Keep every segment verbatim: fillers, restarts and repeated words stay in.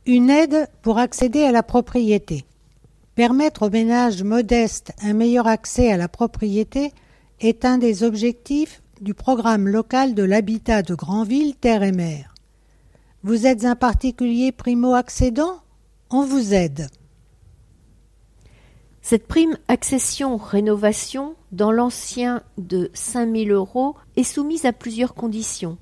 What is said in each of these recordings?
Une aide pour accéder à la propriété. Permettre aux ménages modestes un meilleur accès à la propriété est un des objectifs du programme local de l'habitat de Granville Terre et Mer. Vous êtes un particulier primo-accédant ? On vous aide. Cette prime accession-rénovation dans l'ancien de cinq mille euros est soumise à plusieurs conditions.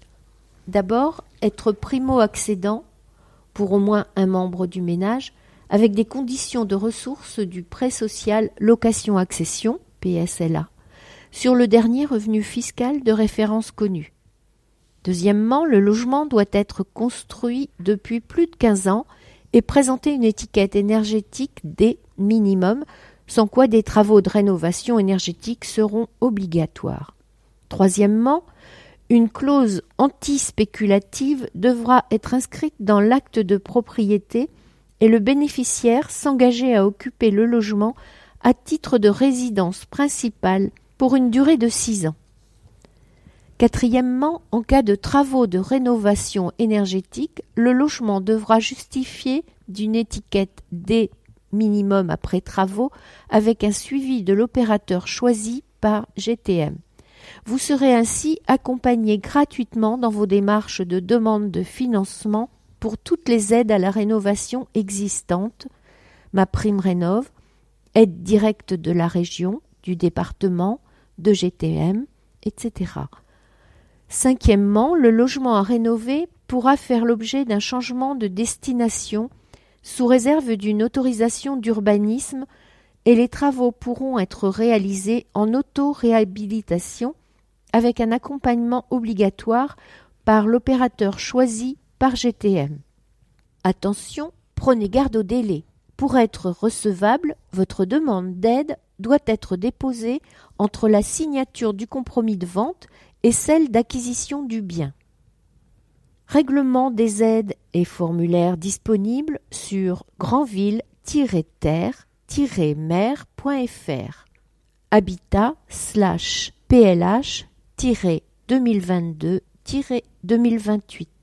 D'abord, être primo-accédant pour au moins un membre du ménage avec des conditions de ressources du prêt social location-accession, P S L A, sur le dernier revenu fiscal de référence connu. Deuxièmement, le logement doit être construit depuis plus de quinze ans et présenter une étiquette énergétique D minimum, sans quoi des travaux de rénovation énergétique seront obligatoires. Troisièmement, une clause anti-spéculative devra être inscrite dans l'acte de propriété et le bénéficiaire s'engager à occuper le logement à titre de résidence principale pour une durée de six ans. Quatrièmement, en cas de travaux de rénovation énergétique, le logement devra justifier d'une étiquette D minimum après travaux avec un suivi de l'opérateur choisi par G T M. Vous serez ainsi accompagné gratuitement dans vos démarches de demande de financement pour toutes les aides à la rénovation existantes, MaPrimeRénov', aide directe de la région, du département, de G T M, et cetera. Cinquièmement, le logement à rénover pourra faire l'objet d'un changement de destination sous réserve d'une autorisation d'urbanisme et les travaux pourront être réalisés en auto-réhabilitation avec un accompagnement obligatoire par l'opérateur choisi par G T M. Attention, prenez garde au délai. Pour être recevable, votre demande d'aide doit être déposée entre la signature du compromis de vente et celle d'acquisition du bien. Règlement des aides et formulaires disponibles sur granville tiret terre tiret mer point f r. Habitat slash plh tiret deux mille vingt-deux tiret deux mille vingt-huit.